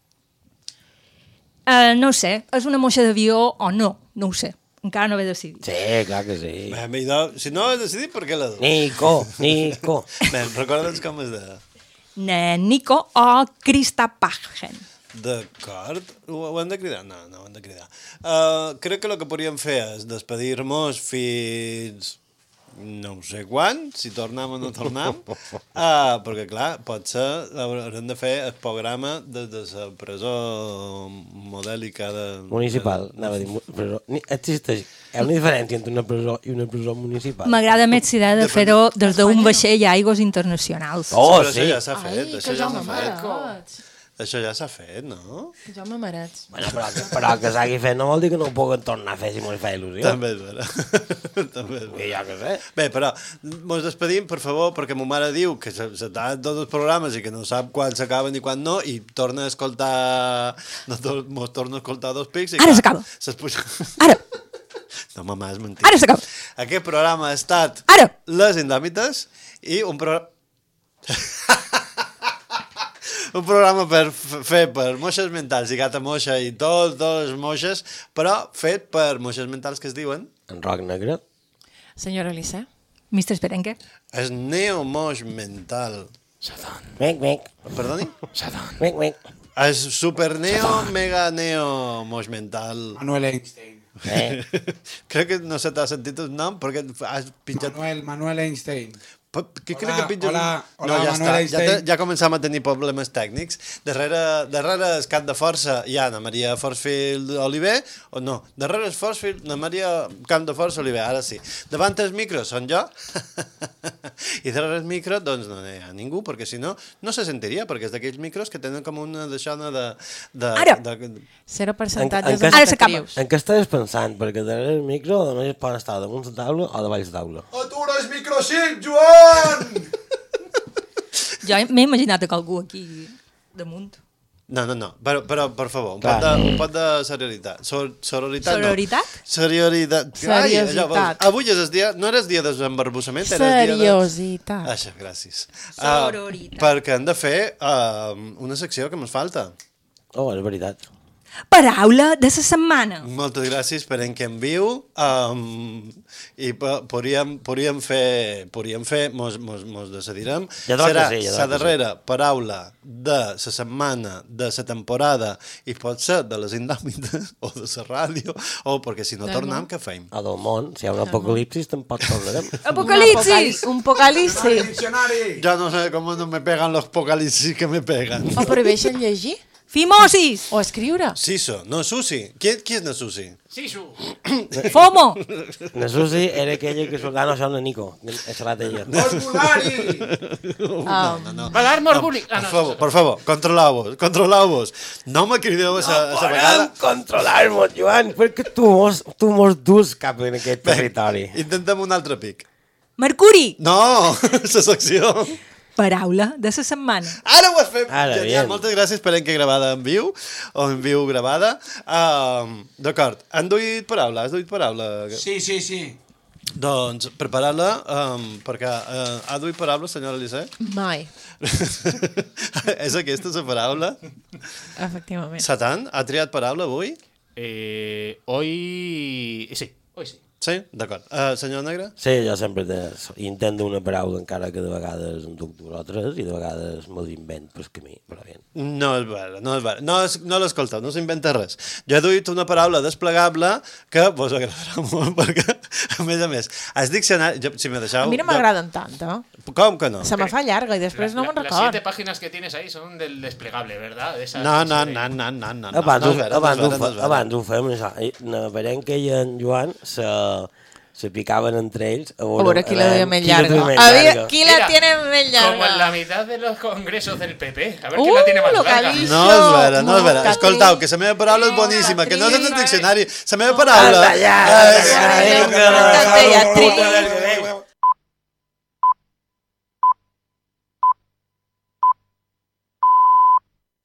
No ho sé, és una moixa d'avió o no ho sé, encara no he decidit. Sí, clar que sí. Si no he decidit, per què la dono? Nico. Recorda'ns com es deia. Nico o Krista Pagen. D'acord, ho hem de cridar? No ho hem de cridar. Crec que el que podríem fer és despedir-nos fins no sé quan, si tornem o no tornem, perquè clar, potser haurem de fer el programa des de la presó modèlica de... Municipal, anava a dir, presó. Existeix, hi ha una diferència entre una presó i una presó municipal. M'agrada més l'idea de fer-ho des d'un vaixell a aigües internacionals. Oh, sí. Això ja s'ha fet, això ja s'ha fet. Això ja s'ha fet, no? Jo m'amarats. Bueno, però que s'hagi fet no vol dir que no ho puguen tornar a fer si mos fa il·lusió. També és vera. També és vera. Ja que sé. Bé, però mos despedim, per favor, perquè ma mare diu que s'ha dat tots els programes i que no sap quan s'acaben i quan no, i torna a escoltar... Mos torna a escoltar dos pics. Ara s'acaba. Ara. No, mamà, és mentida. Ara s'acaba. Aquest programa ha estat Les Indòmites i un programa... un programa per moixes mentals i gata moixa i totes les moixes, però fet per moixes mentals que es diuen... En roc negre. Senyora Elisè. Mr. Esperenque. És neomoix mental. Satan. Mic. Perdoni? Satan. Mic. És super neo, mega neo moix mental. Manuel Einstein. Crec que no se t'ha sentit el nom perquè has pitjat... Manuel Einstein. Que crec que pitjor... Hola, no, ja Manuel està. Ja començam a tenir problemes tècnics. Darrere el camp de força hi ha Ana Maria Forsfield Oliver, o no, darrere el Forsfield, Ana Maria Camp de Força Oliver, ara sí. Davant els micros són jo, i darrere el micro doncs no hi ha ningú, perquè si no, no se sentiria, perquè és d'aquells micros que tenen com una deixona de... Ara! Zero percentatges de actrius. En què estaves pensant? Perquè darrere el micro només pot estar damunt la taula o davall la taula. Atura el microxip, Joan! Jo m'he imaginat que algú aquí damunt. No, però per favor, un pot de seriositat. Sororitat? Seriositat? Avui és el dia, no era el dia de desembarbussament, era el dia de... Seriositat. Això, gràcies. Sororitat. Perquè hem de fer una secció que ens falta. Oh, és veritat. Paraula de la setmana. Moltes gràcies per en que en viu i podríem fer mos decidirem. Serà la darrera paraula de la setmana, de la temporada i pot ser de les Indòmites o de la ràdio o perquè si no tornem, què fem? A del món, si hi ha un apocalipsis tampoc tornarem. Apocalipsis! Un apocalipsis! Ja no sé com no me pegan los apocalipsis que me pegan. O prohibeixen llegir? Fimosis! O escriure. Siso, no Susi. Qui és na Susi? Sisu. Fomo! Na Susi era aquella que surt... Ah, no, això és na Nico. He xerrat ella. Morgulari! No. Valar Morguli. Per favor, controleu-vos. No me crideu a la vegada. No controlar-vos, Joan, perquè tu mos dus cap en aquest territori. Intentem un altre pic. Mercuri! No, la secció. Paraula de la setmana. Ara ho has fet. Genial. Moltes gràcies per en que gravada en viu, o en viu gravada. D'acord, han duit paraula? Has duit paraula? Sí. Doncs prepara-la, perquè ha duit paraula, senyora Elisè? Mai. És aquesta la paraula? Efectivament. Satan, ha triat paraula avui? Hoy sí. Sí? D'acord. Senyor Negre? Sí, jo sempre intento una paraula, encara que de vegades en duc dues o tres i de vegades me l'invent per camí, però bé. No és vera. No l'escolteu, no s'inventa res. Jo he duit una paraula desplegable que vos agradarà molt, perquè, a més, el diccionari... Si me deixeu... A mi no m'agraden tant, eh? Com que no? Se me fa llarga i després no me'n record. Las 7 páginas que tienes ahí son del desplegable, ¿verdad? No. Abans ho fem, no veurem que ella en Joan se picaban entre ells a veure qui la duia més llarga. Qui la tiene més llarga? Como en la mitad de los congresos del PP. A ver quién la tiene más larga. No és vera. Escoltau, que la meva paraula és boníssima, que no és en el diccionari. La meva paraula...